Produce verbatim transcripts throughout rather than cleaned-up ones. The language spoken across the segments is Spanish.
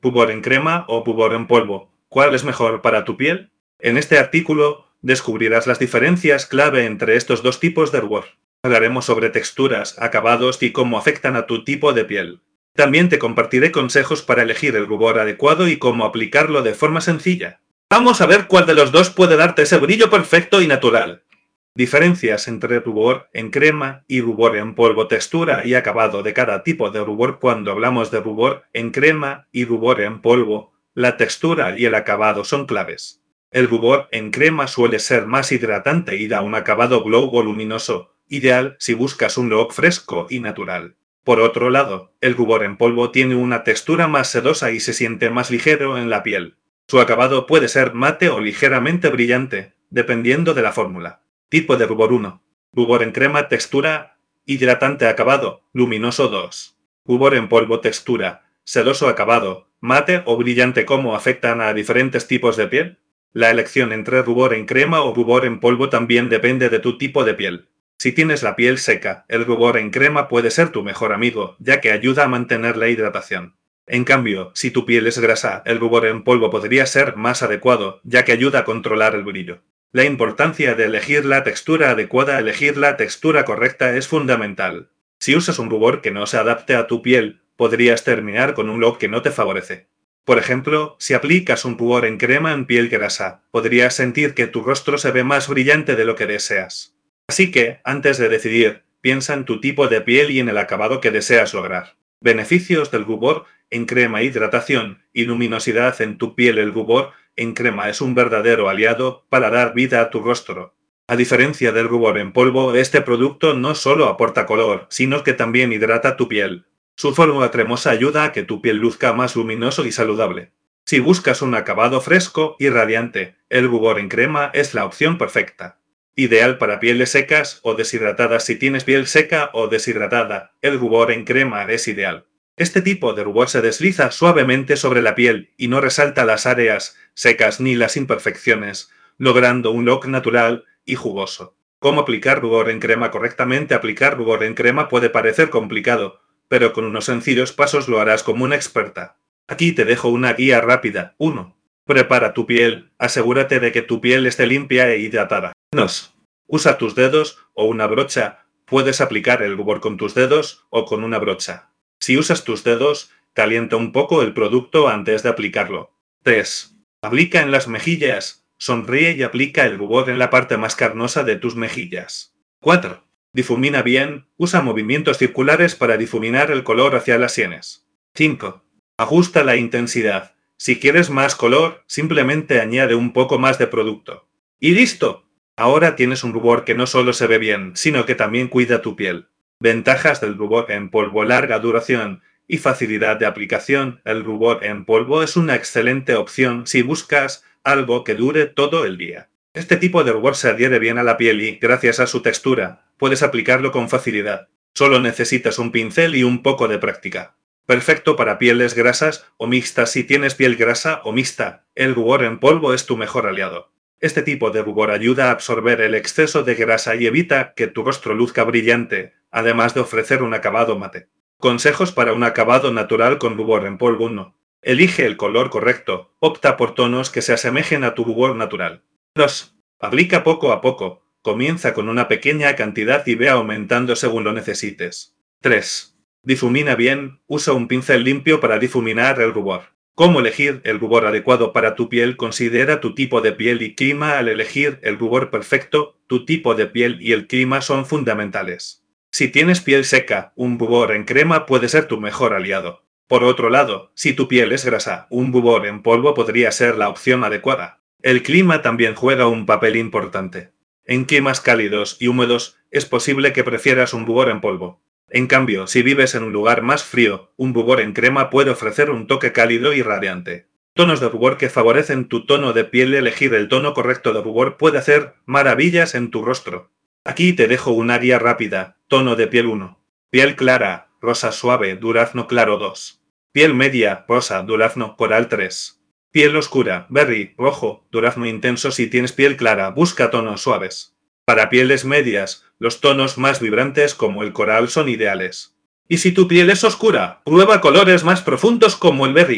¿Rubor en crema o rubor en polvo? ¿Cuál es mejor para tu piel? En este artículo descubrirás las diferencias clave entre estos dos tipos de rubor. Hablaremos sobre texturas, acabados y cómo afectan a tu tipo de piel. También te compartiré consejos para elegir el rubor adecuado y cómo aplicarlo de forma sencilla. Vamos a ver cuál de los dos puede darte ese brillo perfecto y natural. Diferencias entre rubor en crema y rubor en polvo. Textura y acabado de cada tipo de rubor. Cuando hablamos de rubor en crema y rubor en polvo, la textura y el acabado son claves. El rubor en crema suele ser más hidratante y da un acabado glow o luminoso, ideal si buscas un look fresco y natural. Por otro lado, el rubor en polvo tiene una textura más sedosa y se siente más ligero en la piel. Su acabado puede ser mate o ligeramente brillante, dependiendo de la fórmula. Tipo de rubor uno. Rubor en crema, textura hidratante, acabado luminoso. dos. Rubor en polvo, textura sedoso, acabado mate o brillante. ¿Cómo afectan a diferentes tipos de piel? La elección entre rubor en crema o rubor en polvo también depende de tu tipo de piel. Si tienes la piel seca, el rubor en crema puede ser tu mejor amigo, ya que ayuda a mantener la hidratación. En cambio, si tu piel es grasa, el rubor en polvo podría ser más adecuado, ya que ayuda a controlar el brillo. La importancia de elegir la textura adecuada. Elegir la textura correcta es fundamental. Si usas un rubor que no se adapte a tu piel, podrías terminar con un look que no te favorece. Por ejemplo, si aplicas un rubor en crema en piel grasa, podrías sentir que tu rostro se ve más brillante de lo que deseas. Así que, antes de decidir, piensa en tu tipo de piel y en el acabado que deseas lograr. Beneficios del rubor en crema: hidratación y luminosidad en tu piel. El rubor en crema es un verdadero aliado para dar vida a tu rostro. A diferencia del rubor en polvo, este producto no solo aporta color, sino que también hidrata tu piel. Su fórmula cremosa ayuda a que tu piel luzca más luminoso y saludable. Si buscas un acabado fresco y radiante, el rubor en crema es la opción perfecta. Ideal para pieles secas o deshidratadas. Si tienes piel seca o deshidratada, el rubor en crema es ideal. Este tipo de rubor se desliza suavemente sobre la piel y no resalta las áreas secas ni las imperfecciones, logrando un look natural y jugoso. ¿Cómo aplicar rubor en crema correctamente? Aplicar rubor en crema puede parecer complicado, pero con unos sencillos pasos lo harás como una experta. Aquí te dejo una guía rápida. uno. Prepara tu piel. Asegúrate de que tu piel esté limpia e hidratada. dos. Usa tus dedos o una brocha. Puedes aplicar el rubor con tus dedos o con una brocha. Si usas tus dedos, calienta un poco el producto antes de aplicarlo. tres. Aplica en las mejillas. Sonríe y aplica el rubor en la parte más carnosa de tus mejillas. cuatro. Difumina bien. Usa movimientos circulares para difuminar el color hacia las sienes. cinco. Ajusta la intensidad. Si quieres más color, simplemente añade un poco más de producto. ¡Y listo! Ahora tienes un rubor que no solo se ve bien, sino que también cuida tu piel. Ventajas del rubor en polvo: larga duración y facilidad de aplicación. El rubor en polvo es una excelente opción si buscas algo que dure todo el día. Este tipo de rubor se adhiere bien a la piel y, gracias a su textura, puedes aplicarlo con facilidad. Solo necesitas un pincel y un poco de práctica. Perfecto para pieles grasas o mixtas. Si tienes piel grasa o mixta, el rubor en polvo es tu mejor aliado. Este tipo de rubor ayuda a absorber el exceso de grasa y evita que tu rostro luzca brillante, además de ofrecer un acabado mate. Consejos para un acabado natural con rubor en polvo. uno. Elige el color correcto. Opta por tonos que se asemejen a tu rubor natural. dos. Aplica poco a poco. Comienza con una pequeña cantidad y ve aumentando según lo necesites. tres. Difumina bien. Usa un pincel limpio para difuminar el rubor. ¿Cómo elegir el rubor adecuado para tu piel? Considera tu tipo de piel y clima al elegir el rubor perfecto. Tu tipo de piel y el clima son fundamentales. Si tienes piel seca, un rubor en crema puede ser tu mejor aliado. Por otro lado, si tu piel es grasa, un rubor en polvo podría ser la opción adecuada. El clima también juega un papel importante. En climas cálidos y húmedos, es posible que prefieras un rubor en polvo. En cambio, si vives en un lugar más frío, un rubor en crema puede ofrecer un toque cálido y radiante. Tonos de rubor que favorecen tu tono de piel. Elegir el tono correcto de rubor puede hacer maravillas en tu rostro. Aquí te dejo una guía rápida. Tono de piel uno. Piel clara, rosa suave, durazno claro. dos. Piel media, rosa, durazno coral. tres. Piel oscura, berry, rojo, durazno intenso. Si tienes piel clara, busca tonos suaves. Para pieles medias, los tonos más vibrantes como el coral son ideales. Y si tu piel es oscura, prueba colores más profundos como el berry.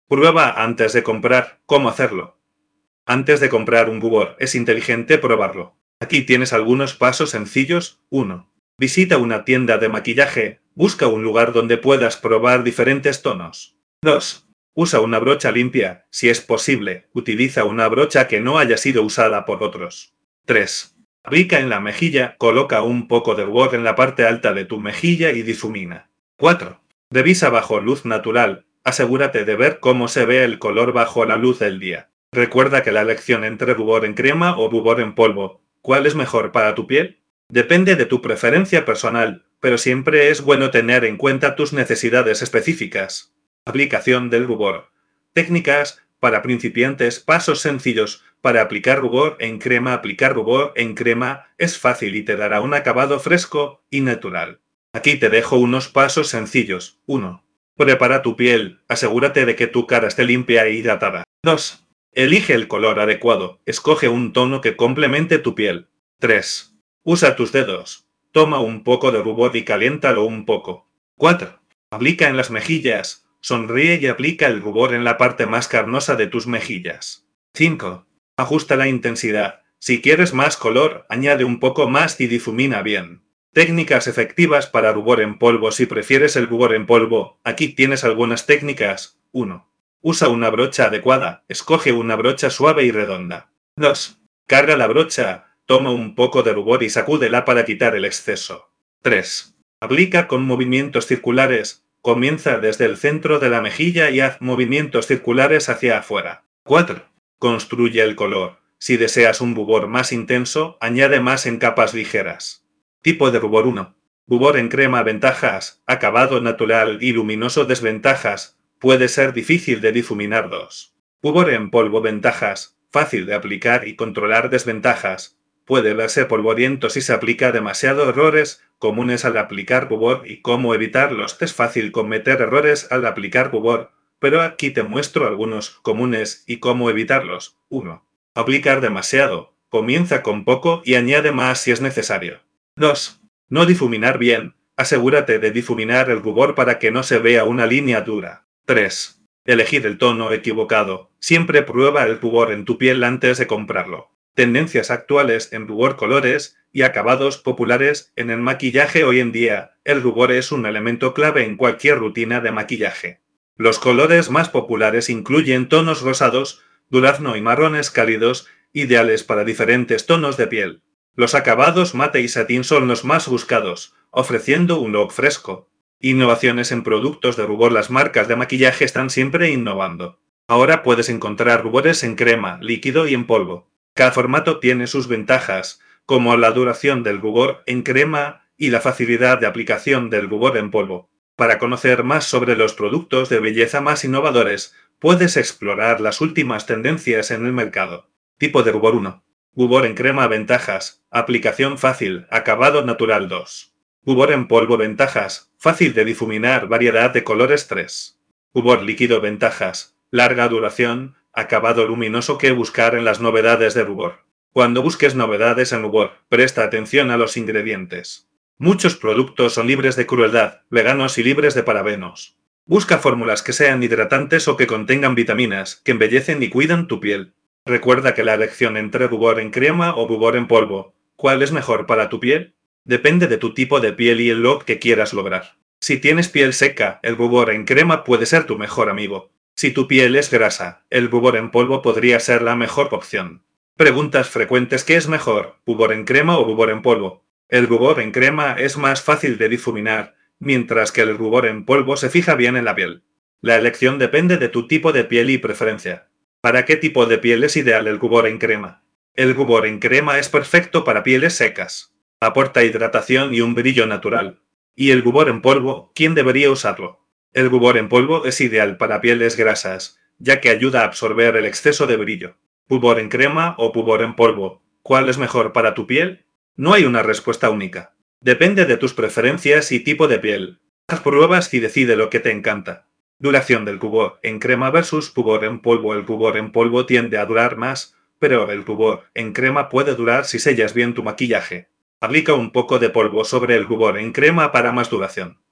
Prueba antes de comprar cómo hacerlo. Antes de comprar un rubor, es inteligente probarlo. Aquí tienes algunos pasos sencillos. uno. Visita una tienda de maquillaje. Busca un lugar donde puedas probar diferentes tonos. dos. Usa una brocha limpia. Si es posible, utiliza una brocha que no haya sido usada por otros. tres. Aplica en la mejilla. Coloca un poco de rubor en la parte alta de tu mejilla y difumina. cuatro. Revisa bajo luz natural. Asegúrate de ver cómo se ve el color bajo la luz del día. Recuerda que la elección entre rubor en crema o rubor en polvo, ¿cuál es mejor para tu piel? Depende de tu preferencia personal, pero siempre es bueno tener en cuenta tus necesidades específicas. Aplicación del rubor. Técnicas para principiantes. Pasos sencillos para aplicar rubor en crema. Aplicar rubor en crema es fácil y te dará un acabado fresco y natural. Aquí te dejo unos pasos sencillos. uno. Prepara tu piel. Asegúrate de que tu cara esté limpia e hidratada. dos. Elige el color adecuado. Escoge un tono que complemente tu piel. tres. Usa tus dedos. Toma un poco de rubor y caliéntalo un poco. cuatro. Aplica en las mejillas. Sonríe y aplica el rubor en la parte más carnosa de tus mejillas. cinco. Ajusta la intensidad. Si quieres más color, añade un poco más y difumina bien. Técnicas efectivas para rubor en polvo. Si prefieres el rubor en polvo, aquí tienes algunas técnicas. uno. Usa una brocha adecuada. Escoge una brocha suave y redonda. dos. Carga la brocha. Toma un poco de rubor y sacúdela para quitar el exceso. tres. Aplica con movimientos circulares. Comienza desde el centro de la mejilla y haz movimientos circulares hacia afuera. cuatro. Construye el color. Si deseas un rubor más intenso, añade más en capas ligeras. Tipo de rubor uno. Rubor en crema. Ventajas. Acabado natural y luminoso. Desventajas. Puede ser difícil de difuminar. dos. Rubor en polvo. Ventajas. Fácil de aplicar y controlar. Desventajas. Puede verse polvoriento si se aplica demasiado. Errores comunes al aplicar rubor y cómo evitarlos. Es fácil cometer errores al aplicar rubor, pero aquí te muestro algunos comunes y cómo evitarlos. uno. Aplicar demasiado. Comienza con poco y añade más si es necesario. dos. No difuminar bien. Asegúrate de difuminar el rubor para que no se vea una línea dura. tres. Elegir el tono equivocado. Siempre prueba el rubor en tu piel antes de comprarlo. Tendencias actuales en rubor. Colores y acabados populares en el maquillaje. Hoy en día, el rubor es un elemento clave en cualquier rutina de maquillaje. Los colores más populares incluyen tonos rosados, durazno y marrones cálidos, ideales para diferentes tonos de piel. Los acabados mate y satín son los más buscados, ofreciendo un look fresco. Innovaciones en productos de rubor. Las marcas de maquillaje están siempre innovando. Ahora puedes encontrar rubores en crema, líquido y en polvo. Cada formato tiene sus ventajas, como la duración del rubor en crema y la facilidad de aplicación del rubor en polvo. Para conocer más sobre los productos de belleza más innovadores, puedes explorar las últimas tendencias en el mercado. Tipo de rubor uno. Rubor en crema. Ventajas. Aplicación fácil. Acabado natural. dos. Rubor en polvo. Ventajas. Fácil de difuminar. Variedad de colores. tres. Rubor líquido. Ventajas. Larga duración. Acabado luminoso. ¿Qué buscar en las novedades de rubor? Cuando busques novedades en rubor, presta atención a los ingredientes. Muchos productos son libres de crueldad, veganos y libres de parabenos. Busca fórmulas que sean hidratantes o que contengan vitaminas, que embellecen y cuidan tu piel. Recuerda que la elección entre rubor en crema o rubor en polvo, ¿cuál es mejor para tu piel? Depende de tu tipo de piel y el look que quieras lograr. Si tienes piel seca, el rubor en crema puede ser tu mejor amigo. Si tu piel es grasa, el rubor en polvo podría ser la mejor opción. Preguntas frecuentes: ¿qué es mejor, rubor en crema o rubor en polvo? El rubor en crema es más fácil de difuminar, mientras que el rubor en polvo se fija bien en la piel. La elección depende de tu tipo de piel y preferencia. ¿Para qué tipo de piel es ideal el rubor en crema? El rubor en crema es perfecto para pieles secas. Aporta hidratación y un brillo natural. ¿Y el rubor en polvo, quién debería usarlo? El rubor en polvo es ideal para pieles grasas, ya que ayuda a absorber el exceso de brillo. ¿Rubor en crema o rubor en polvo? ¿Cuál es mejor para tu piel? No hay una respuesta única. Depende de tus preferencias y tipo de piel. Haz pruebas y decide lo que te encanta. Duración del rubor en crema versus rubor en polvo. El rubor en polvo tiende a durar más, pero el rubor en crema puede durar si sellas bien tu maquillaje. Aplica un poco de polvo sobre el rubor en crema para más duración.